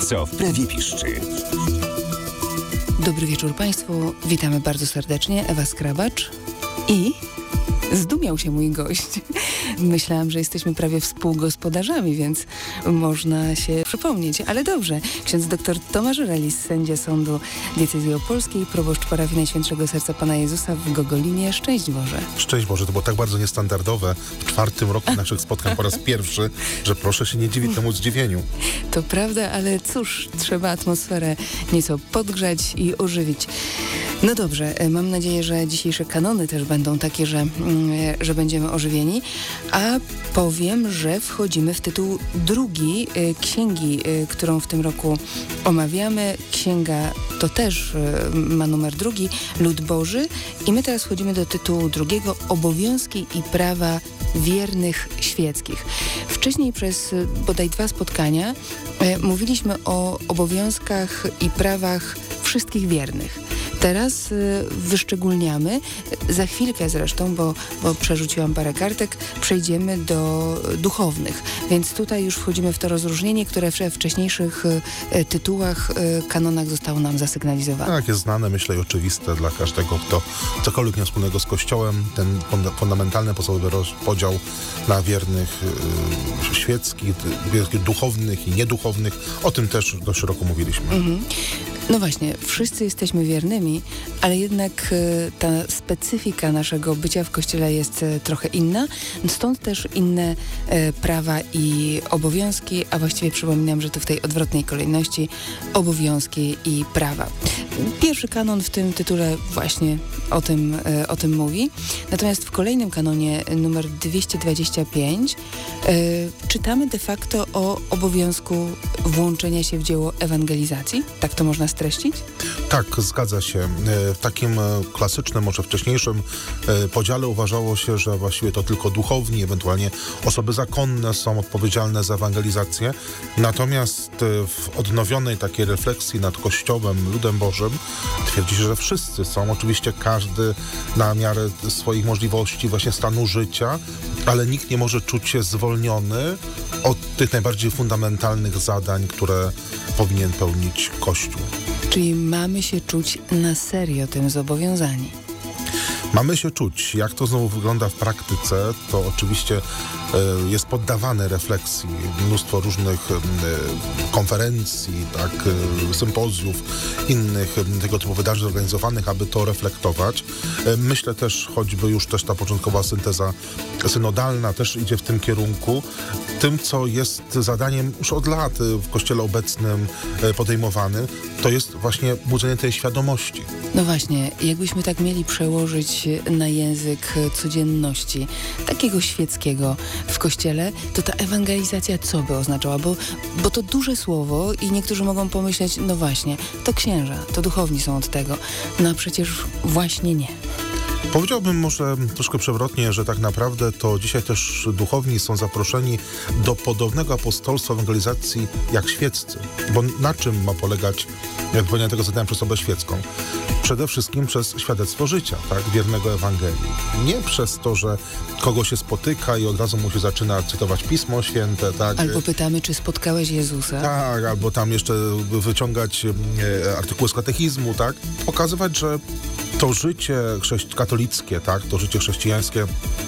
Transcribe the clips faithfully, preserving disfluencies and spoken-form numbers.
co w prawie piszczy. Dobry wieczór Państwu, witamy bardzo serdecznie, Ewa Skrabacz i zdumiał się mój gość. Myślałam, że jesteśmy prawie współgospodarzami, więc można się przypomnieć, ale dobrze. Ksiądz dr Tomasz Relis, sędzia Sądu Diecezji Opolskiej, proboszcz parafii Najświętszego Serca Pana Jezusa w Gogolinie. Szczęść Boże. Szczęść Boże, to było tak bardzo niestandardowe w czwartym roku naszych spotkań po raz pierwszy, że proszę się nie dziwić temu zdziwieniu. To prawda, ale cóż, trzeba atmosferę nieco podgrzać i ożywić. No dobrze, mam nadzieję, że dzisiejsze kanony też będą takie, że, że będziemy ożywieni, a powiem, że wchodzimy w tytuł drugi księgi, którą w tym roku omawiamy. Księga to też ma numer drugi, Lud Boży, i my teraz wchodzimy do tytułu drugiego, Obowiązki i prawa wiernych świeckich. Wcześniej przez bodaj dwa spotkania mówiliśmy o obowiązkach i prawach wszystkich wiernych. Teraz y, wyszczególniamy, za chwilkę zresztą, bo, bo przerzuciłam parę kartek, przejdziemy do duchownych. Więc tutaj już wchodzimy w to rozróżnienie, które w wcześniejszych y, tytułach, y, kanonach zostało nam zasygnalizowane. Tak, jest znane, myślę, i oczywiste dla każdego, kto cokolwiek miał wspólnego z Kościołem. Ten funda- fundamentalny, podstawowy podział na wiernych y, świeckich, wiernych duchownych i nieduchownych. O tym też dość szeroko mówiliśmy. Mhm. No właśnie, wszyscy jesteśmy wiernymi, ale jednak y, ta specyfika naszego bycia w Kościele jest y, trochę inna, stąd też inne y, prawa i obowiązki, a właściwie przypominam, że to w tej odwrotnej kolejności obowiązki i prawa. Pierwszy kanon w tym tytule właśnie o tym, y, o tym mówi, natomiast w kolejnym kanonie numer dwieście dwadzieścia pięć y, czytamy de facto o obowiązku włączenia się w dzieło ewangelizacji, tak to można streścić? Tak, zgadza się. W takim klasycznym, może wcześniejszym podziale uważało się, że właściwie to tylko duchowni, ewentualnie osoby zakonne są odpowiedzialne za ewangelizację. Natomiast w odnowionej takiej refleksji nad Kościołem, ludem Bożym, twierdzi się, że wszyscy są. Oczywiście każdy na miarę swoich możliwości, właśnie stanu życia, ale nikt nie może czuć się zwolniony od tych najbardziej fundamentalnych zadań, które powinien pełnić Kościół. Czyli mamy się czuć na serio tym zobowiązani. Mamy się czuć. Jak to znowu wygląda w praktyce, to oczywiście e, jest poddawane refleksji. Mnóstwo różnych e, konferencji, tak, e, sympozjów, innych e, tego typu wydarzeń zorganizowanych, aby to reflektować. E, myślę też, choćby już też ta początkowa synteza synodalna też idzie w tym kierunku. Tym, co jest zadaniem już od lat w Kościele obecnym e, podejmowanym, to jest właśnie budzenie tej świadomości. No właśnie, jakbyśmy tak mieli przełożyć na język codzienności, takiego świeckiego w Kościele, to ta ewangelizacja co by oznaczała? Bo, bo to duże słowo i niektórzy mogą pomyśleć, no właśnie, to księża, to duchowni są od tego. No a przecież właśnie nie. Powiedziałbym może troszkę przewrotnie, że tak naprawdę to dzisiaj też duchowni są zaproszeni do podobnego apostolstwa ewangelizacji jak świeccy. Bo na czym ma polegać wypełnianie tego zadania przez osobę świecką? Przede wszystkim przez świadectwo życia, tak, wiernego Ewangelii. Nie przez to, że kogoś się spotyka i od razu mu się zaczyna cytować Pismo Święte, tak. Albo pytamy, czy spotkałeś Jezusa. Tak, albo tam jeszcze wyciągać e, artykuły z katechizmu, tak. Pokazywać, że to życie chrześci- katolickie, tak, to życie chrześcijańskie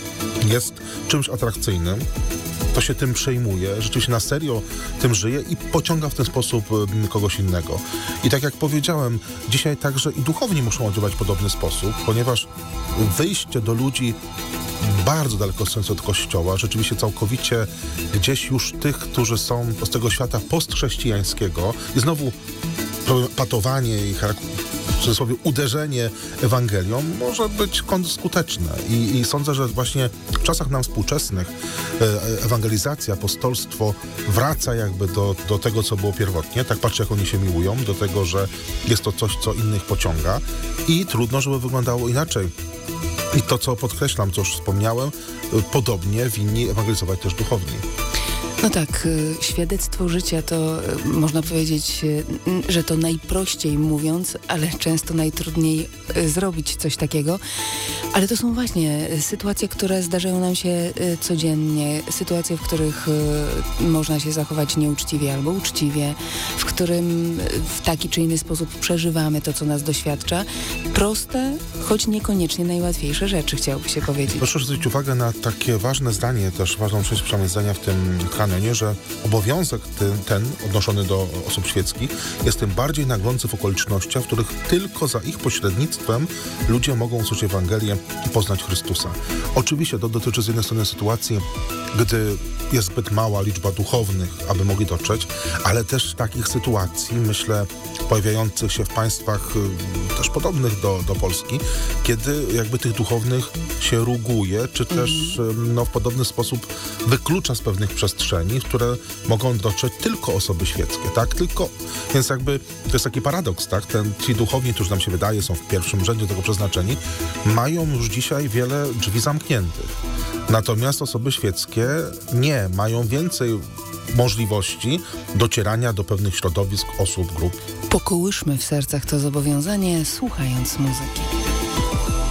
jest czymś atrakcyjnym, to się tym przejmuje, rzeczywiście na serio tym żyje i pociąga w ten sposób kogoś innego. I tak jak powiedziałem, dzisiaj także i duchowni muszą oddziaływać w podobny sposób, ponieważ wyjście do ludzi bardzo daleko stojące od Kościoła, rzeczywiście całkowicie gdzieś już tych, którzy są z tego świata postchrześcijańskiego i znowu patowanie i w cudzysłowie uderzenie Ewangelią może być skuteczne. I, I sądzę, że właśnie w czasach nam współczesnych e, ewangelizacja, apostolstwo wraca jakby do, do tego, co było pierwotnie. Tak patrzę, jak oni się miłują, do tego, że jest to coś, co innych pociąga i trudno, żeby wyglądało inaczej. I to, co podkreślam, co już wspomniałem, podobnie winni ewangelizować też duchowni. No tak, świadectwo życia to można powiedzieć, że to najprościej mówiąc, ale często najtrudniej zrobić coś takiego. Ale to są właśnie sytuacje, które zdarzają nam się codziennie, sytuacje, w których można się zachować nieuczciwie albo uczciwie, w którym w taki czy inny sposób przeżywamy to, co nas doświadcza. Proste, choć niekoniecznie najłatwiejsze rzeczy, chciałoby się powiedzieć. Proszę zwrócić uwagę na takie ważne zdanie, też ważną część przynajmniej zdania w tym kanonie, że obowiązek ten, ten odnoszony do osób świeckich jest tym bardziej naglący w okolicznościach, w których tylko za ich pośrednictwem ludzie mogą usłyszeć Ewangelię i poznać Chrystusa. Oczywiście to dotyczy z jednej strony sytuacji, gdy jest zbyt mała liczba duchownych, aby mogli dotrzeć, ale też takich sytuacji, myślę, pojawiających się w państwach y, też podobnych do, do Polski, kiedy jakby tych duchownych się ruguje, czy też y, no, w podobny sposób wyklucza z pewnych przestrzeni, w które mogą dotrzeć tylko osoby świeckie, tak? Tylko, więc jakby to jest taki paradoks, tak? Ten, ci duchowni, którzy nam się wydaje, są w pierwszym rzędzie tego przeznaczeni, mają już dzisiaj wiele drzwi zamkniętych. Natomiast osoby świeckie nie, mają więcej możliwości docierania do pewnych środowisk, osób, grup. Pokołyszmy w sercach to zobowiązanie, słuchając muzyki.